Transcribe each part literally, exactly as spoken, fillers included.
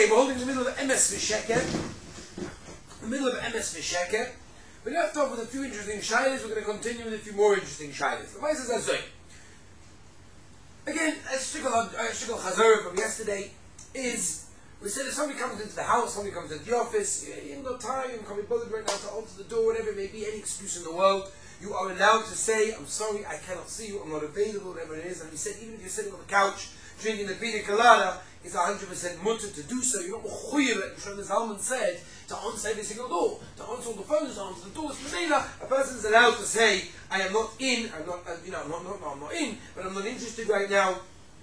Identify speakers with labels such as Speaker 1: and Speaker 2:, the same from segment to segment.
Speaker 1: Okay, we're holding the middle of M S V'Sheker. The middle of M S V'Sheker. We left off with a few interesting shilas. We're going to continue with a few more interesting shilas. The Ma'aseh Zazoi. Again, a shtickle chazor from yesterday is, we said if somebody comes into the house, somebody comes into the office, you ain't got time, you can't be bothered right now to answer the door, whatever it may be, any excuse in the world, you are allowed to say, I'm sorry, I cannot see you, I'm not available, whatever it is. And we said, even if you're sitting on the couch, drinking the pina colada, it's one hundred percent mutter to do so. You're not mechuyev, like Shlomo Zalman said, to answer every single door, to answer all the phones, to answer the doors. A person is allowed to say, I am not in, I'm not, uh, you know, I'm not, not, no, I'm not in, but I'm not interested right now.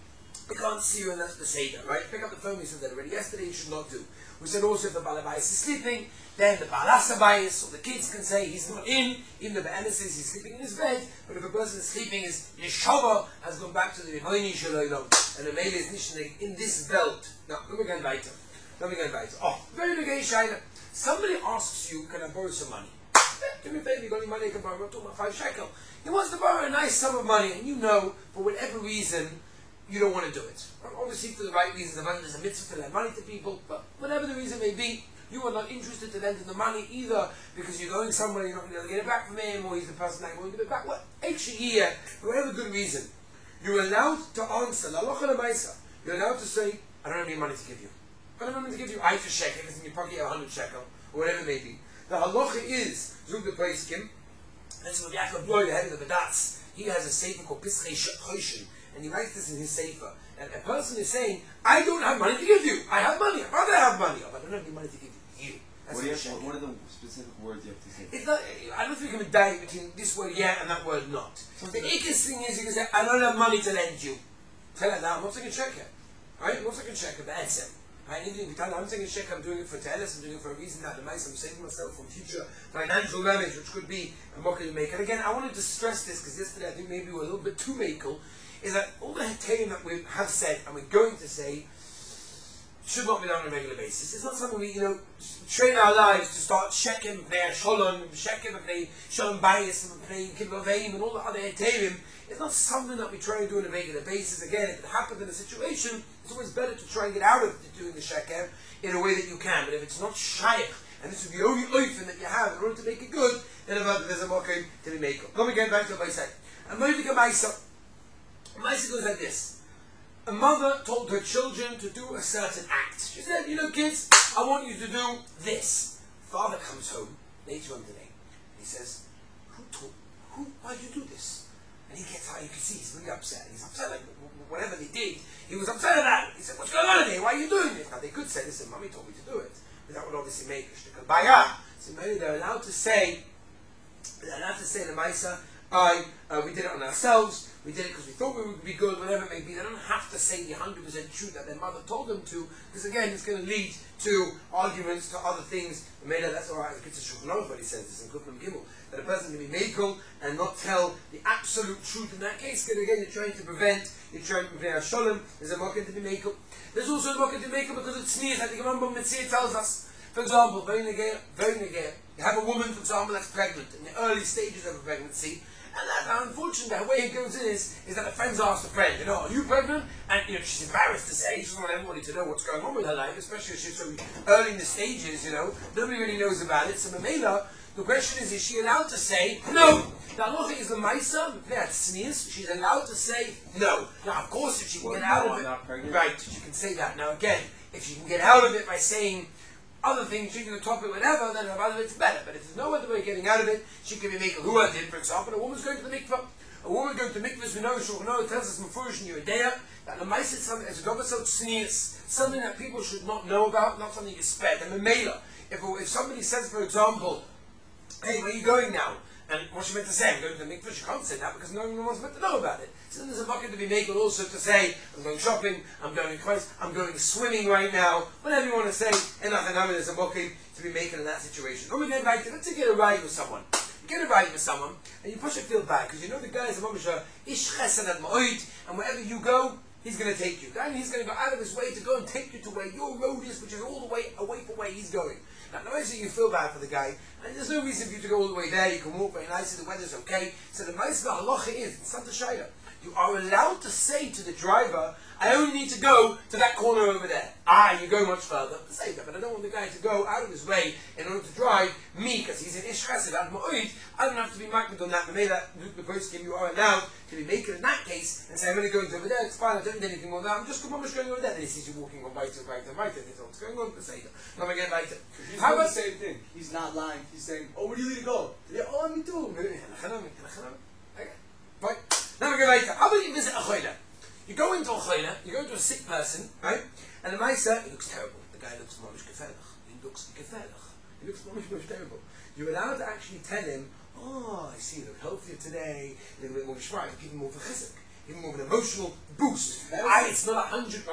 Speaker 1: I can't see you, and that's the Seder, right? Pick up the phone, we said that already yesterday, you should not do. We said also if the Balabais is sleeping, then the Balasabais, or the kids can say he's not in, even the Ba'anis says he's sleeping in his bed, but if a person is sleeping, his Yeshava has gone back to the Ribono Shel Olam, and the male is nishnig in this belt. Now, let me go and weiter. Let me go and weiter. Oh, very big Shaila. Somebody asks you, can I borrow some money? Give me a favor, you got any money, you can borrow, we're talking about five shekel. He wants to borrow a nice sum of money, and you know, for whatever reason, you don't want to do it. Obviously for the right reasons, there's a mitzvah to lend money to people, but whatever the reason may be, you are not interested to lend him the money either because you're going somewhere, you're not going to get it back from him, or he's the person that won't give it back. What? Actually, for whatever good reason, you're allowed to answer, you're allowed to say, I don't have any money to give you. I don't have money to give you, I have a shekel, because in your pocket you have a hundred shekel, or whatever it may be. The halacha is, Zug the Paiskim, that's what Yaakov Bloy, the head of the Badatz, he has a sefer called Pischei Choshen, and he writes this in his sefer. And a person is saying, I don't have money to give you. I have money. I'd rather have money. But I don't have any money to give you. That's
Speaker 2: what, you have, what are the specific words you have to say?
Speaker 1: It's not, I don't think you can die between this word yeah and that word not. So the easiest thing is you can say, I don't have money to lend you. Tell her that. I'm not taking a check here. Right? I'm not taking a check here. That's it. Right? I'm taking a check. I'm doing it for Teles. I'm doing it for a reason. That the mice, I'm saving myself from future financial damage, which could be a mocker you make. And again, I wanted to stress this because yesterday I think maybe we were a little bit too makel. Is that all the heterim that we have said and we're going to say should not be done on a regular basis. It's not something we, you know, train our lives to start checking their shalom, checking their shalom bias and their kibbutz and all the other heterim. It's not something that we try and do on a regular basis. Again, if it happens in a situation, it's always better to try and get out of doing the sheker in a way that you can. But if it's not shaykh, and this is the only oifen that you have in order to make it good, then there's a mokim to be made. Let me get back to what I said. I'm going to get myself. Maisa goes like this. A mother told her children to do a certain act. She said, you know kids, I want you to do this. Father comes home later on today. And he says, who told, who, why did you do this? And he gets out, you can see he's really upset. He's upset like whatever they did. He was upset at that. He said, what's going on today? Why are you doing this? Now they could say, listen, mommy told me to do it. But that would obviously make a shtickle bayah. So maybe they're allowed to say, they're allowed to say to Maisa, I, uh, we did it on ourselves, we did it because we thought we would be good, whatever it may be. They don't have to say the one hundred percent truth that their mother told them to, because again, it's going to lead to arguments, to other things. Maybe that's alright, it's a Shulchan Aruch, but he says this in Kufnam Gimel, that a person can be makel and not tell the absolute truth in that case, because again, you're trying to prevent, you're trying to prevent a shalom, there's a mocker to be makel. There's also a mocker to be makel because it's sneers, like the Gemara Mitzvah tells us. For example, very negay, very negay, you have a woman, for example, that's pregnant, in the early stages of a pregnancy. And that, unfortunately, the way it goes in is, is that a friend's asked a friend, you know, are you pregnant? And you know, she's embarrassed to say, she doesn't want everybody to know what's going on with her life, especially if she's so early in the stages, you know, nobody really knows about it. So Mamela, the question is, is she allowed to say no? The halacha is the Maisa, that's sneers, she's allowed to say no. Now, of course, if she can
Speaker 2: well,
Speaker 1: get out
Speaker 2: no,
Speaker 1: of it,
Speaker 2: not pregnant.
Speaker 1: right, she can say that. Now, again, if she can get out of it by saying other things, she can top it, whatever, then out of it's better. But if there's no other way of getting out of it, she can be making who I did, for example. A woman's going to the mikvah. A woman going to the mikvahs, we know, Shulchan Aruch tells us Mefurish in Yeridea, that the Maisa is something, as a double so sneers, something that people should not know about, not something you spare. And the Mamela, if, if somebody says, for example, hey, where are you going now? And what's she meant to say? I'm going to the mikvah. She can't say that because no one wants meant to know about it. So then there's a bucket to be made also to say, I'm going shopping, I'm going Christ, I'm going swimming right now, whatever you want to say, and nothing having there's a bucket to be making in that situation. When we get back to, let's say get a ride with someone. You get a ride with someone, and you push a field back, because you know the guy is a mamisha, ish chesed at ma'oid, and wherever you go, he's going to take you. And he's going to go out of his way to go and take you to where your road is, which is all the way away from where he's going. Now, no reason you feel bad for the guy, and there's no reason for you to go all the way there. You can walk very nicely, the weather's okay. So the most of the halacha is, it's not the shayla. You are allowed to say to the driver, I only need to go to that corner over there. Ah, you go much further. Say that, but I don't want the guy to go out of his way in order to drive me, because he's an Ish Chesed, I don't have to be marked on that. But maybe that the person you are allowed to be making in that case and say, I'm only going to over there, it's fine, I don't need anything more than that. I'm just I'm just going over there. Then he sees you walking on right to right to right, and he says, what's going on? Say that. Now I get later.
Speaker 2: He's
Speaker 1: How
Speaker 2: doing
Speaker 1: about
Speaker 2: the same thing. He's not lying. He's saying, oh, where do you need to go? Yeah, oh, me too.
Speaker 1: Okay. Right. Now we go later. How about you visit a choila? You go into a choila, you go into a sick person, right? And the Maisa, he looks terrible. The guy looks mamish gefährlich. He looks gefährlich. He looks mamish mamish terrible. You're allowed to actually tell him, oh, I see you look healthier today, a little bit more shrive, give him more of a chizuk, give him more of an emotional boost. I, it's not a hundred,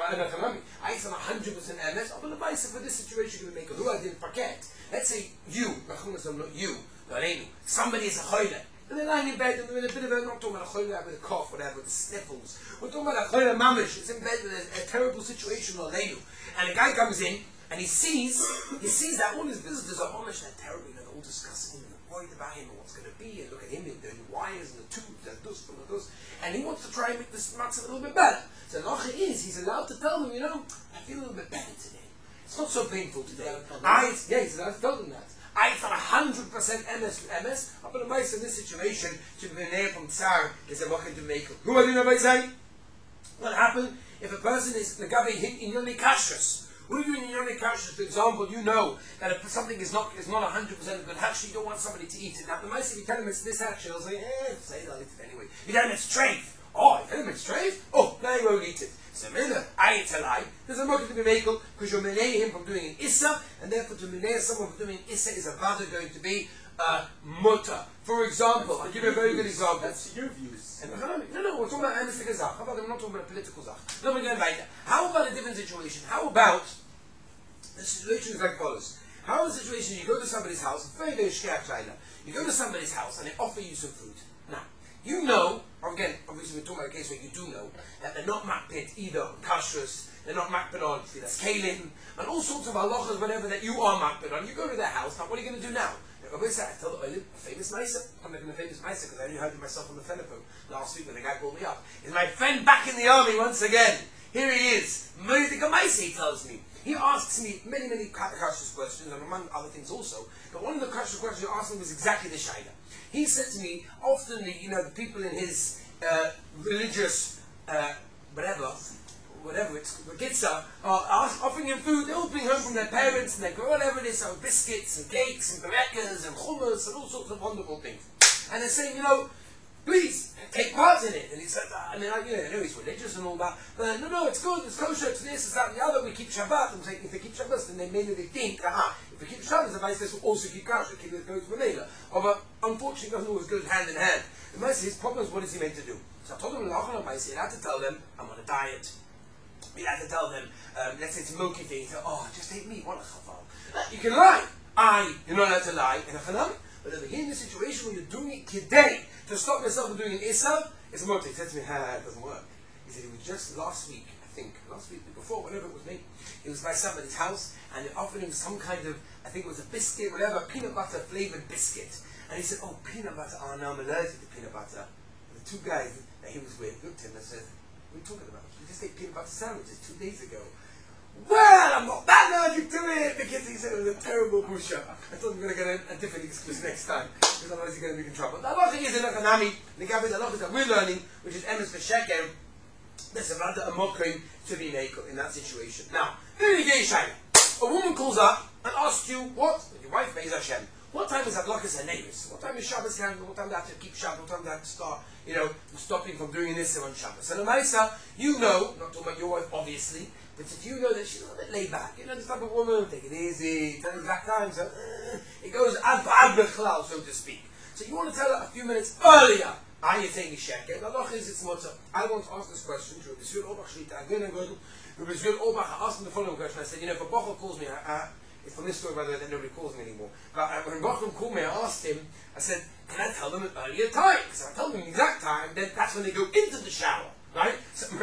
Speaker 1: I, it's not a hundred percent M S, but the Maisa for this situation you're going to make a who I didn't forget. Let's say you, not you, somebody is a choila. And they're lying in bed and they're in a bit of a, not talking about a choila with a cough, whatever, with the sniffles. We're talking about a choila mamish, it's in bed with a, a terrible situation or leinu. And a guy comes in and he sees, he sees that all his visitors are mamish, they're terrible, they're all discussing him, they're worried about him and what's going to be, and look at him, and the wires and the tubes, and this and this. And he wants to try and make this matzah a little bit better. So Lacha is, he's allowed to tell them, you know, I feel a little bit better today. It's not so painful today. I, yeah, he's allowed to tell them that. I thought one hundred percent M S M S, but the mice in this situation should be named from Tsar is a mochin to make. Who are you saying? What happened if a person is the gabi hit in yoni kashrus? What do you do in yoni kashrus? For example, you know that if something is not is not one hundred percent good, actually you don't want somebody to eat it. Now the mice, if you tell them it's this actually, they'll say, eh, say they'll eat it anyway. You tell them it's treif. Oh, you tell them it's treif? Oh, now you won't eat it. So Miller, I eat a lie. There's a mochin to be makel because you're menei him from doing an issa, and therefore to menei someone from doing an issa is a vada going to be uh, mutter. For example, I'll give you a very good example.
Speaker 2: That's your views.
Speaker 1: And, no, no, we're talking about anesthetic zach. How about we're not talking about a political zach? No, we're going weiter. How about a different situation? How about the situation is like follows. How is the situation? You go to somebody's house, very very scared China. You go to somebody's house and they offer you some food. Now, you know, or again, obviously we're talking about a case where you do know that they're not makpid either on kashrus, they're not makpid on filas kalim, and all sorts of halachas, whatever that you are makpid on. You go to their house. Now, what are you going to do now? Obviously, I tell the Olim, a famous Maisa. I'm making a famous Maisa because I only heard it myself on the telephone last week when the guy called me up. Is my friend back in the army once again? Here he is. Mordechai Maisa, he tells me. He asks me many, many kashrus questions, and among other things also. But one of the kashrus questions he asked me was exactly the shaila. He said to me, often the, you know, the people in his uh, religious, uh, whatever, whatever it's, the Gitza, are ask, offering him food. They all bring home from their parents, and they go, whatever it is, so biscuits and cakes and berekas and hummus and all sorts of wonderful things. And they're saying, you know, please take part in it. And he said, I mean, I, you know, I know he's religious and all that, but no, no, it's good, it's kosher, it's this, it's that, and the other. We keep Shabbat. I'm saying, if they keep Shabbat, then they maybe they think, aha, if we keep Shabbat, the Maisa will also keep kosher, keep it goes with Leila. But unfortunately, it doesn't always go hand in hand. The Maisa, his problem is, what is he meant to do? So I told him, Maisa, he had to tell them, I'm on a diet. You had to tell them, um, let's say it's a milky thing, so, oh, just ate meat, what a chaval. You can lie. I, you're not allowed to lie in a chanam, but over here in the situation where you're doing it today, to stop yourself from doing an Isav, it's a motive. He said to me, ha, it doesn't work. He said, it was just last week, I think, last week, before, whatever it was me, it was by somebody's house, and they offered him some kind of, I think it was a biscuit, whatever, peanut butter flavoured biscuit. And he said, oh, peanut butter, oh, no, I'm allergic to peanut butter. And the two guys that he was with looked at him and said, what are you talking about? We just ate peanut butter sandwiches two days ago. Well, I'm not that allergic to it, because he said it was a terrible pusher. I thought we were going to get a, a different excuse next time, because otherwise you're going to be in trouble. The halacha is in Economy, the Gabi, the halacha that we're learning, which is Emes V'Sheker, there's a rather a mokrim to be nakel in that situation. Now, very very shiny. A woman calls up and asks you, what? Your wife, Be'ez Hashem. What time is Adlakas HaNevis? What time is Shabbos candle? What time do I have to keep Shabbos? What time do I have to start, you know, stopping from doing this on Shabbos? And the Maisa, you know, not talking about your wife, obviously, but if you know that she's a little bit laid back, you know, this type of woman, take it easy, tell the exact time, so uh, it goes ad b'ad so to speak. So you want to tell her a few minutes earlier, are you taking sheker? The halacha is it's mutter. I want to ask this question to Rabbi Zviad Orbach Shlita. Again, I'm going to Rabbi Zviad Orbach. I asked him the following question. I said, you know, if a Bochel calls me, I, I, it's from this story, by the way, that nobody calls me anymore. But uh, when Bochel called me, I asked him, I said, can I tell them an earlier time? So I told them the exact time, then that's when they go into the shower, right? So, so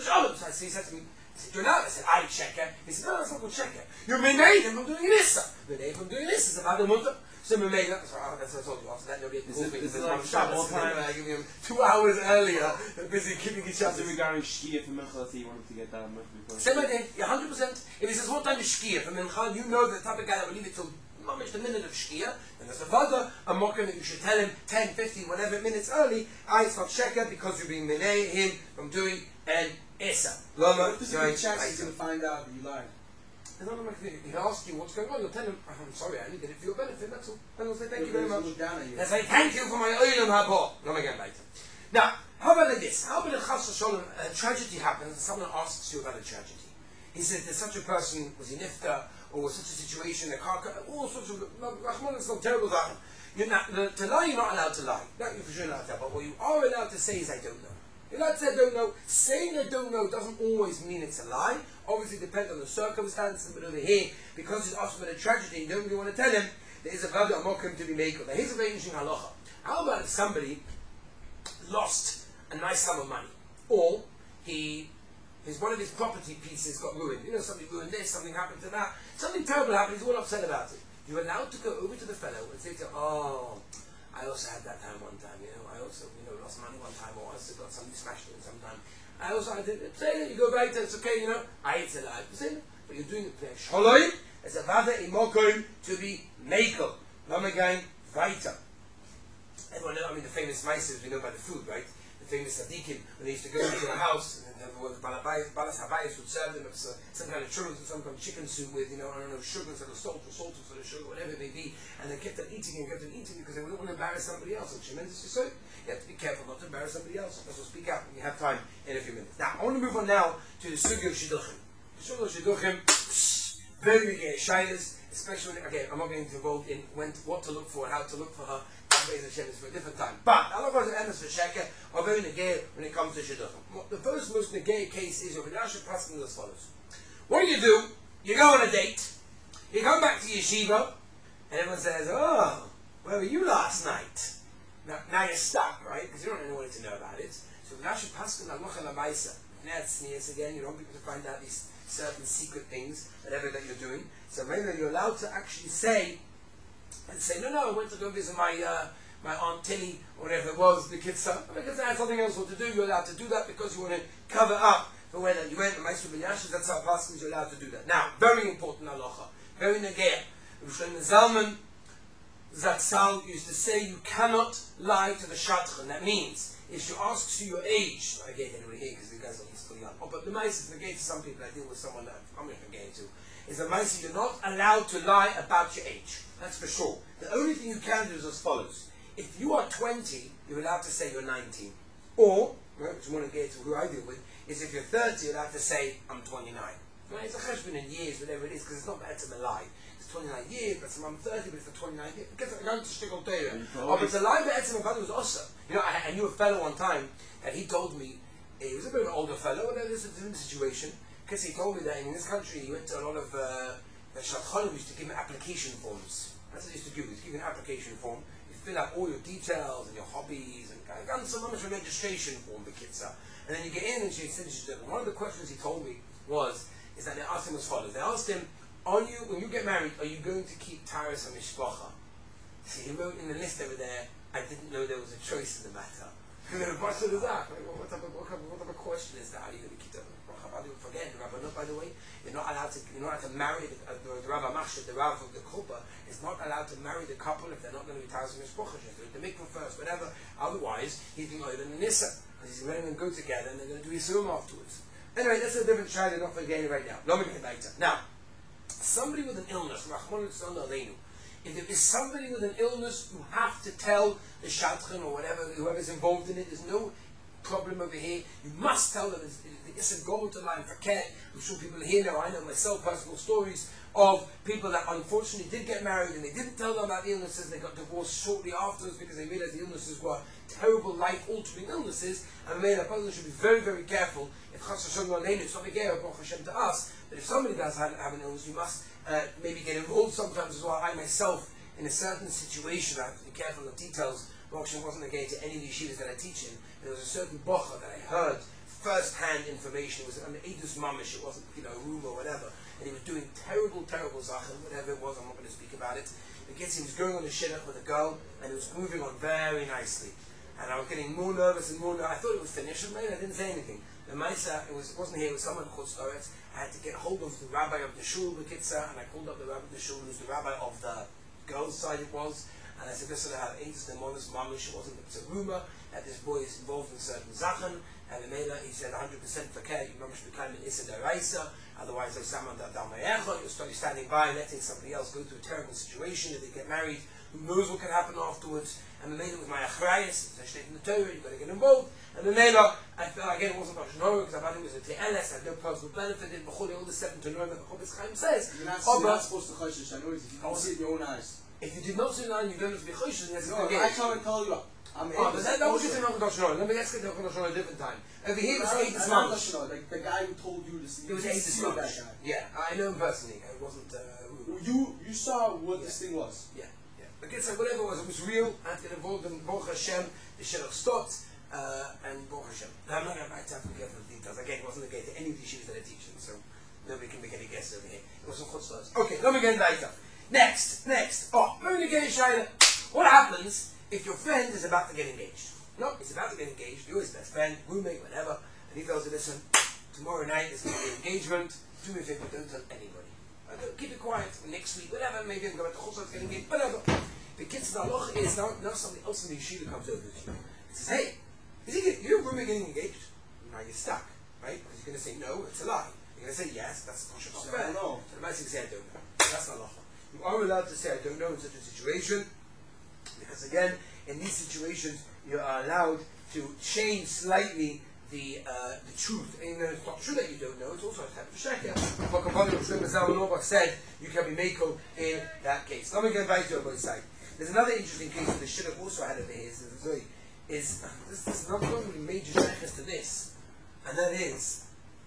Speaker 1: he said to me, I said, you're not. I said, I checker. He said, no, that's not called checker. You're menei from doing an issa. Menei from doing an issa is about the mutter. So my mate, that's what I that's what I told you. After that, they'll get
Speaker 3: Is it-
Speaker 1: Pacific.
Speaker 3: is it
Speaker 1: There's
Speaker 3: like
Speaker 1: one Shabbos,
Speaker 3: double
Speaker 1: and then
Speaker 3: time?
Speaker 1: I give him two hours earlier. They're busy keeping each
Speaker 3: So
Speaker 1: other.
Speaker 3: regarding Shkia for Mincha, let's say you wanted to get that much before.
Speaker 1: Same idea, yeah, one hundred percent. If he says, what time is Shkia for Mincha, you know the type of guy that will leave it till mamish the minute of Shkia, and there's a father, a mocker that you should tell him ten, fifteen, whatever minutes early, I it's not sheker because you're being minay him from doing an Issa. Lama,
Speaker 2: What if there's a good chance he's going to find out that you lied?
Speaker 1: He'll ask you what's going on, you'll tell him, I'm sorry, I only did it for your benefit, that's all. And he'll say, thank you very much.
Speaker 2: Look down at you.
Speaker 1: They'll say, thank you for my oilam haba. Come again later. Now, how about like this? How about a chas v'sholem, a tragedy happens and someone asks you about a tragedy. He said, there's such a person, was he nifta, or was such a situation, a car, all sorts of, Rahman is some terrible thing. You're not, the, to lie, you're not allowed to lie. Not you're for sure allowed to, but what you are allowed to say is, I don't know. You're allowed to say, I don't know. Saying I don't know doesn't always mean it's a lie. Obviously, it depends on the circumstances, but over here, because he's asked about a tragedy, you don't really want to tell him, there is a value of mokum to be made. Now, here's a very interesting halacha. How about if somebody lost a nice sum of money, or he, his one of his property pieces got ruined. You know, somebody ruined this, something happened to that, something terrible happened. He's all upset about it. You're allowed to go over to the fellow and say to him, "Oh, I also had that time one time. You know, I also, you know, lost money one time, or I also got something smashed in sometime. I also I did it. Say that you go back to it's okay. You know, I it's alive. Say that, but you're doing it for shalom. It's a vada imokum to be makel. Lamagang weiter. Everyone knows, I mean, the famous mices we know by the food, right? The famous tzaddikim, when they used to go into a house, and then the balabais, balas habayis would serve them some, some kind of churros or some kind of chicken soup with, you know, I don't know, sugar instead of salt, or salt instead of sugar, whatever it may be, and they kept on eating and kept on eating because they wouldn't want to embarrass somebody else. And tremendously so, you have to be careful not to embarrass somebody else. So speak out when you have time in a few minutes. Now, I want to move on now to the sugi of shidduchim. The sugi of shidduchim, very big shaylas, especially when, again, I'm not going to involve in when, what to look for and how to look for her. Is for a different time. But Allah was an for sheker are very negay when it comes to shidduchim. The first most negay case is your Vidasha Paskin as follows. What do you do? You go on a date, you come back to yeshiva, and everyone says, "Oh, where were you last night?" Now, now you're stuck, right? Because you don't know anyone to know about it. So Vidasha Paskin al Mochel Amaisa. Now it's sneers again. You don't want people to find out these certain secret things, whatever that you're doing. So maybe you're allowed to actually say. And say, no, no, I went to go visit my uh, my Aunt Tilly, or whatever it was, the kids' son. Because I had something else to do, you're allowed to do that because you want to cover up for when you went to Maestro Binyashas, that's how Paschal you're allowed to do that. Now, very important halacha, very negea. Shlomo Zalman Zatzal used to say you cannot lie to the shadchan. That means, if she asks you your age, I get anyway here because you guys are still young. Oh, but the mice is negate to some people. I deal with someone that I'm not going to. Is the mice you're not allowed to lie about your age. That's for sure. The only thing you can do is as follows. If you are twenty, you're allowed to say you're nineteen. Or, right, which you want to get to who I deal with, is if you're thirty, you're allowed to say, I'm twenty-nine. Right? It's a cheshbon in years, whatever it is, because it's not better to lie. It's twenty-nine years, but I'm thirty, but it's for twenty-nine years. Because I'm going to stick on there. Oh, but the lie better my father was awesome. You know, I, I knew a fellow one time, and he told me, he was a bit of an older fellow, whatever this is a different situation, because he told me that in this country, he went to a lot of, uh, the shadchanim used to give him application forms. That's what he used to do, he used to give you an application form, you fill out all your details and your hobbies, and got so much of a registration form, the kids are. And then you get in and she finishes it. And one of the questions he told me was, is that they asked him as follows. They asked him, are you, when you get married, are you going to keep Taras HaMishpacha? See, he wrote in the list over there, I didn't know there was a choice in the matter. And then the question is that, like, well, what, type of, what, type of, what type of question is that? Are you going to keep Taras HaMishpacha? How do you forget? The Rabbanut, by the way, you're not allowed to, you're not allowed to marry the, uh, the, the Rav Machshir, the Rav of the Kuppah, is not allowed to marry the couple if they're not going to be Taras HaMishpacha. Just do it the mikvah first, whatever. Otherwise, he's being over in the Nissa. He's going to go together and they're going to do Yisurim afterwards. Anyway, that's a different child and not forgetting right now. Not making it later. Now, somebody with an illness, if there is somebody with an illness, you have to tell the shadchan or whatever, whoever's involved in it. There's no problem over here. You must tell them. It's a go to line for care. I'm sure people here know. I know myself personal stories of people that unfortunately did get married and they didn't tell them about the illnesses. They got divorced shortly afterwards because they realized the illnesses were terrible, life-altering illnesses. And a person should be very, very careful. If Chas Hashem it's not a Baruch Hashem to us, but if somebody does have, have an illness, you must uh, maybe get involved sometimes as well. I myself, in a certain situation, I have to be careful of the details. Baruch Hashem wasn't a to any of the yeshivas that I teach in. There was a certain bocha that I heard first-hand information. It was an edus mamish. It wasn't, you know, a rumor or whatever. and he was doing terrible, terrible Sachen, whatever it was, I'm not going to speak about it. The kids, he was going on a shidduch with a girl, and it was moving on very nicely. And I was getting more nervous and more nervous. I thought it was finished, and maybe I didn't say anything. The Maisa, it, was, it wasn't here, it was someone called Storetz. I had to get hold of the rabbi of the shul, the Kitzah, and I called up the rabbi of the shul, who's the rabbi of the girls' side it was. And I said, listen, I have Aintus Demonis Mamish. It wasn't, it's a rumor that this boy is involved in certain Zachen. And the Mela, he said, one hundred percent for care, you mamish become an Issa Daraisa. Otherwise, they summon the Dalmayecha. You'll start standing by and letting somebody else go through a terrible situation. If they get married, who knows what can happen afterwards. And the Mela was my Achrayas, it's actually in the Torah, you've got to get involved. And the Mela, I felt again, it wasn't much Nora, because I thought it was a Te'eles, I had no personal benefit in Bechuli, all the seven to Nora that the Chobetz Chaim says.
Speaker 2: You're not,
Speaker 1: Oh,
Speaker 2: you're not
Speaker 1: but
Speaker 2: supposed to choshesh. I know if you can see it with your own eyes.
Speaker 1: if you did not see nine, you don't have to be Choshesh, and that's
Speaker 2: No,
Speaker 1: the
Speaker 2: if I come and tell you, I'm
Speaker 1: Oh, but that, that was
Speaker 2: kosher.
Speaker 1: just in Hakadosh Nora. Let me let's get to Hakadosh Nora a different time. Over here, it was
Speaker 2: I'm
Speaker 1: Eitis
Speaker 2: not
Speaker 1: Mamish.
Speaker 2: Hakadosh, like the guy who told you this.
Speaker 1: It was
Speaker 2: you
Speaker 1: Eitis
Speaker 2: see that
Speaker 1: Mamish.
Speaker 2: guy.
Speaker 1: Yeah, I know him personally. It wasn't. Uh,
Speaker 2: You you saw what
Speaker 1: Yeah.
Speaker 2: this thing was.
Speaker 1: Yeah, yeah. But get whatever it was, it was real. I had to get involved in Baruch Hashem, the Shidduch stopped, uh, and Baruch Hashem. Now, I'm not going to have to get the details. Again, it wasn't the to any of the issues that I teach, so nobody can make any guess over here. It was some chutzpahs. Okay, let me get later. Next, next. Oh, let me get Shaila. What happens if your friend is about to get engaged? No, he's about to get engaged. You're his best friend, roommate, whatever, and he tells you, listen, tomorrow night there's going to be an engagement. Do me a favor, don't tell anybody. Uh, don't- keep it quiet. Next week, whatever. Maybe I'm going to Chutzpah get engaged. Whatever. The kids the halacha is now, now somebody else in the yeshiva comes over to you. He says, hey, is he get, your roommate getting engaged? Now you're stuck, right? Because you're going to say no, it's a lie. You're going to say yes, that's kosher.
Speaker 2: So I don't know.
Speaker 1: So the man say I don't know. That's halacha. You are allowed to say I don't know in such a situation, because again, in these situations, you are allowed to change slightly the uh, the truth. And it's not true that you don't know, it's also a type of sheker. But Kabbalah Shlomo Zalman Auerbach said you can be mako in that case. Let me get back to it both sides. There's another interesting case that the shidduch also had over here, is, is, is this, this is not only major shekers to this, and that is,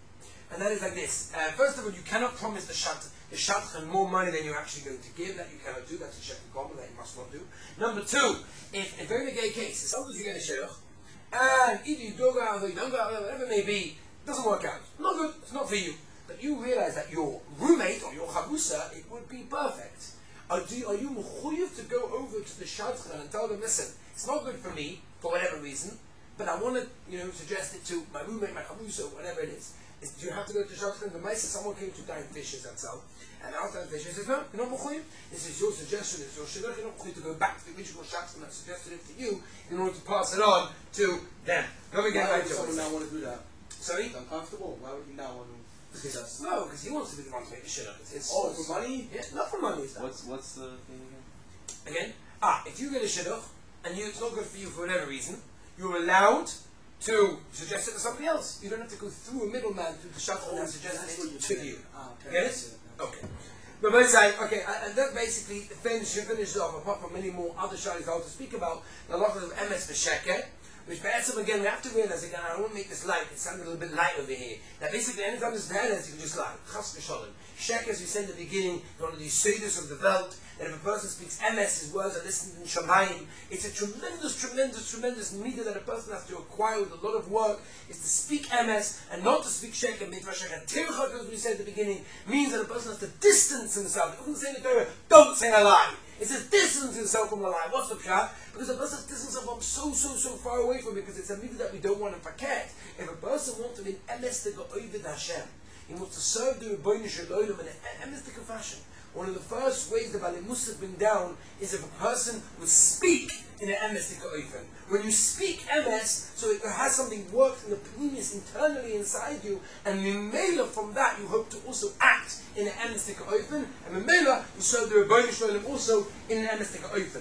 Speaker 1: and that is like this. Uh, first of all, you cannot promise the shat the shadchan more money than you're actually going to give. That you cannot do. That's a sheker gomel that you must not do. Number two, if a very gay case, sometimes you get a shidduch, and either you go out or you don't go out, whatever it may be, it doesn't work out. Not good. It's not for you. But you realize that your roommate or your chabusa, it would be perfect. Are, do, are you mechuyev to go over to the shadchan and tell them, listen, it's not good for me for whatever reason, but I want to, you know, suggest it to my roommate, my chabusa, whatever it is. Is, do you have to go to the shadchan? The Maisa, someone came to dine fishes and sell, and after the fishes says, no, you're not mechuyev. This is your suggestion. It's your shidduch. You're not mechuyev to go back to the original shadchan that suggested it to you in order to pass it on to them. Let me get
Speaker 2: Why
Speaker 1: back
Speaker 2: would
Speaker 1: to
Speaker 2: someone
Speaker 1: it.
Speaker 2: not want to do that?
Speaker 1: Sorry.
Speaker 2: It's uncomfortable. Why would he not want to suggest?
Speaker 1: No, because he wants to be the one to make the shidduch. It's, it's
Speaker 2: Oh, for money?
Speaker 1: Yeah, not for money. Is that.
Speaker 3: What's what's the thing again?
Speaker 1: Again, ah, if you get a shidduch and you, it's not good for you for whatever reason, you're allowed to suggest it to somebody else. You don't have to go through a middleman through the shadchan and suggest
Speaker 2: That's
Speaker 1: it
Speaker 2: what you're
Speaker 1: to
Speaker 2: saying.
Speaker 1: you.
Speaker 2: Ah, okay.
Speaker 1: Get
Speaker 2: That's
Speaker 1: it?
Speaker 2: yeah.
Speaker 1: Okay. But let's say, okay, and and that basically finishes finish off, apart from many more other shalis I want to speak about, the lot of M S V'Sheker, which perhaps again we have to realize again, I don't want to make this light, it sounds a little bit light over here, that basically anytime there's bad, you can just lie. Chas v'sholem. Sheker, as we said in the beginning, is one of these seeders of the belt, that if a person speaks M S, his words are listened in Shamayim. It's a tremendous, tremendous, tremendous meter that a person has to acquire with a lot of work, is to speak M S and not to speak Sheker. Mitzvah Sheker. Tirchak, as we said at the beginning, means that a person has to distance himself. It doesn't say in the Torah, don't say a lie. It says distance himself from the lie. What's the pshat? Because a person distances himself from so, so, so far away from it, because it's a mitzvah that we don't want to forget. If a person wants to be an emes to go over Hashem, he wants to serve the Rebbeinu Shalom in an emes fashion. One of the first ways the Bali Musa bring down is if a person would speak in an emes oifen. When you speak emes, so it has something worked in the pneumis internally inside you, and mimela from that you hope to also act in an emes oifen, and mimela you serve the Rebbeinu Shalom also in an emes oifen.